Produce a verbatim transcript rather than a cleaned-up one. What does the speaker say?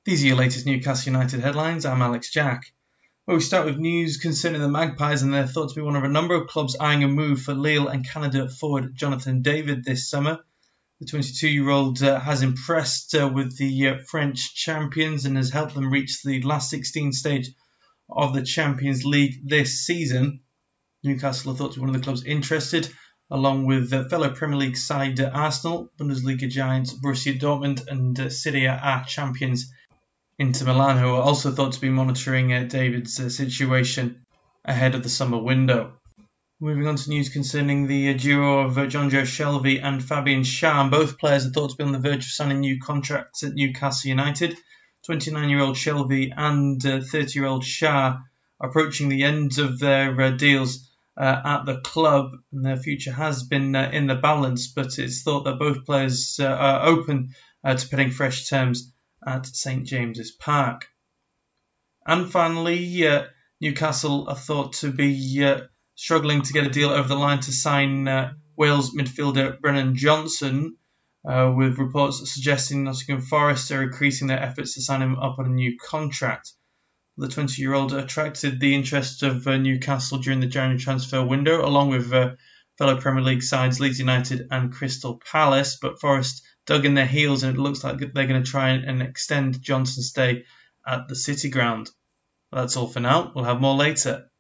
These are your latest Newcastle United headlines. I'm Alex Jack. Well, we start with news concerning the Magpies, and they're thought to be one of a number of clubs eyeing a move for Lille and Canada forward Jonathan David this summer. The twenty-two-year-old uh, has impressed uh, with the uh, French champions and has helped them reach the last sixteen stage of the Champions League this season. Newcastle are thought to be one of the clubs interested, along with uh, fellow Premier League side uh, Arsenal, Bundesliga giants Borussia Dortmund and uh, Serie A champions Inter Milan, who are also thought to be monitoring uh, David's uh, situation ahead of the summer window. Moving on to news concerning the uh, duo of uh, Jonjo Shelvey and Fabian Schär. Both players are thought to be on the verge of signing new contracts at Newcastle United. twenty-nine-year-old Shelvey and uh, thirty-year-old Schär are approaching the end of their uh, deals uh, at the club, and their future has been uh, in the balance, but it's thought that both players uh, are open uh, to putting fresh terms at St James's Park. And finally, uh, Newcastle are thought to be uh, struggling to get a deal over the line to sign uh, Wales midfielder Brennan Johnson, uh, with reports suggesting Nottingham Forest are increasing their efforts to sign him up on a new contract. The twenty-year-old attracted the interest of uh, Newcastle during the January transfer window, along with uh, fellow Premier League sides Leeds United and Crystal Palace, but Forest dug in their heels, and it looks like they're going to try and extend Johnson's stay at the City Ground. That's all for now. We'll have more later.